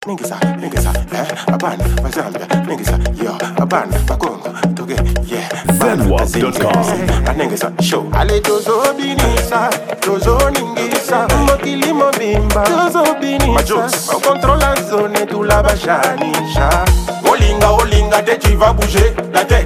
Ningisa, Abana, Zambia, Ningisa, yo, Abana, Congo, Toge, yeah, Zenwalk.com. Ningisa, show. Ale tozo binisa, tozo ningisa, mokilimo bimba, tozo binisa, on contrôle la zone, tout la bachanisha. Olinga, dès tu vas bouger, la tête,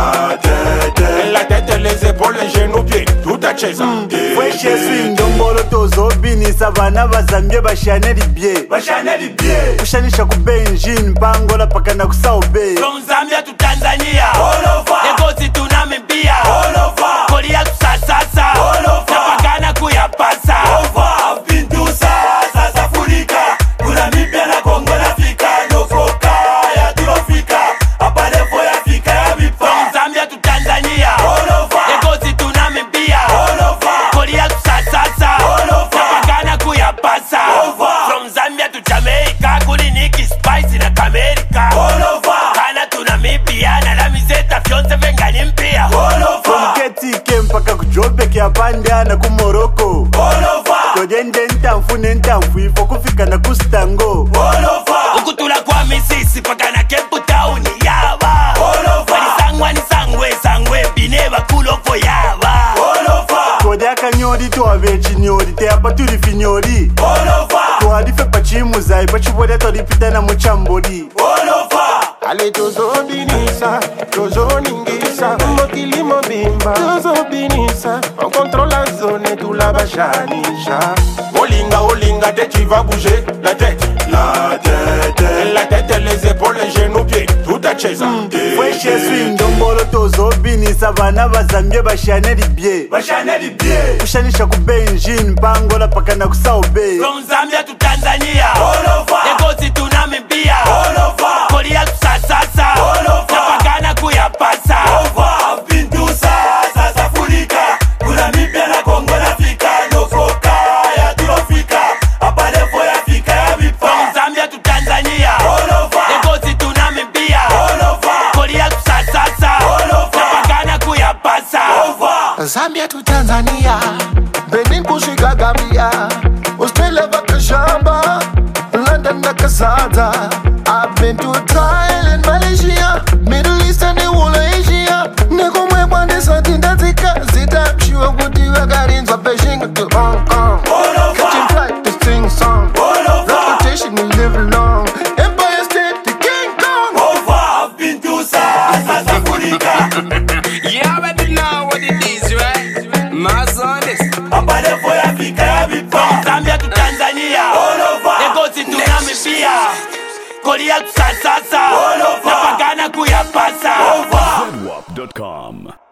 les épaules, les genoux, pieds, tout à chaise. Ouais, je suis ndombolo tozo binisa, bana bazambia bashaneli bie. Kushanisha kubenjin pangola paka na kusaube. From Zambia to Tanzania, all over. Legosi to Namibia, all over. Korea to Sasasa, all over. Napakana kuyapasa, all over. I've been to South Africa, Namibia na Congo na Afrika, Nofoka ya Turofika, apale for Afrika ya mipa. From Zambia to Tanzania, all over. Legosi to Namibia, all over. Korea to Sasasa, all over. Napakana kuyapasa, all over. From Zambia to Jamaica, kuliniki spice na America, all over. Kana to Namibia na la mizeta fyonse vengani mpia, all over. From Ketike mpaka kujobe kia panda na kumoroko, all over. Kojende ntamfu ifo kufika na kustango, all over. Ukutula kwa misisi paka na Cape Town yaba, all over. Sangwe bineba kulofo yaba, all over. Kodya kanyori to avechi nyori te apa turi finyori, all over. To adife pachimu zai pachibode to dipita na muchambodi, all over. Ale tozo binisa, tozo ningisa, mokilimo bimba, tozo binisa, on contrôle la zone, tout la bachanisha. Olinga, dès tu vas bouger, la tête, les épaules, les genoux, pieds, tout à chaise. ouais, je suis ndombolo tozo binisa, bana bazambia bashaneli bie. Kushanisha kubenjin pangola paka na kusaube. From Zambia to Tanzania, all over. Legosi to Namibia, all over. Korea to Sasasa, all over. Napakana kuyapasa, all over. I've been to South Africa, Namibia na Congo na Afrika, Nofoka ya Turofika, apale for Afrika ya mipa. From Zambia to Tanzania, all over. Legosi to Namibia, all over. Korea to Sasasa, all over. Napakana kuyapasa, all over. Zambia to Tanzania, Benin kushika Gambia, Australia bakashamba, London na Kazada. I've been to Thailand, Malaysia, Middle East and the whole of Asia. Niko mwebande satinda zita, mshiwa kutiwa garinza Beijing to Hong Kong. Catching flight to sing song, reputation will live long. Empire State to King Kong. Over, I've been to South Africa. You already know what it is, right? My son is Apale for Africa ya mipa. From Zambia to Tanzania, all over. Legosi to Namibia, Korea to Sasasa, all over. Napakana kuyapasa, all over. Zenwalk.com.